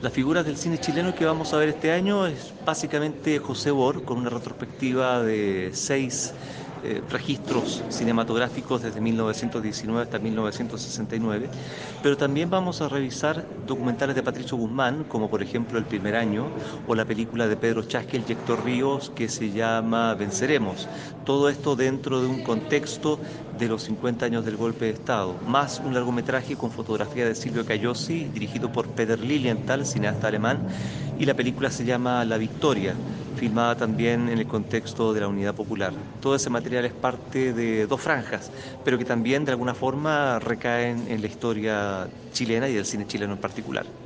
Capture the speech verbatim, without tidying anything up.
Las figuras del cine chileno que vamos a ver este año es básicamente José Bor, con una retrospectiva de seis eh, registros cinematográficos desde mil novecientos diecinueve hasta mil novecientos sesenta y nueve, pero también vamos a revisar documentales de Patricio Guzmán, como por ejemplo El primer año, o la película de Pedro Chaskel y Héctor Ríos que se llama Venceremos. Todo esto dentro de un contexto de los cincuenta años del golpe de Estado, más un largometraje con fotografía de Silvio Cagliozzi, dirigido por Peter Lilienthal, cineasta alemán, y la película se llama La Victoria, filmada también en el contexto de la Unidad Popular. Todo ese material es parte de dos franjas, pero que también de alguna forma recaen en la historia chilena y del cine chileno en particular.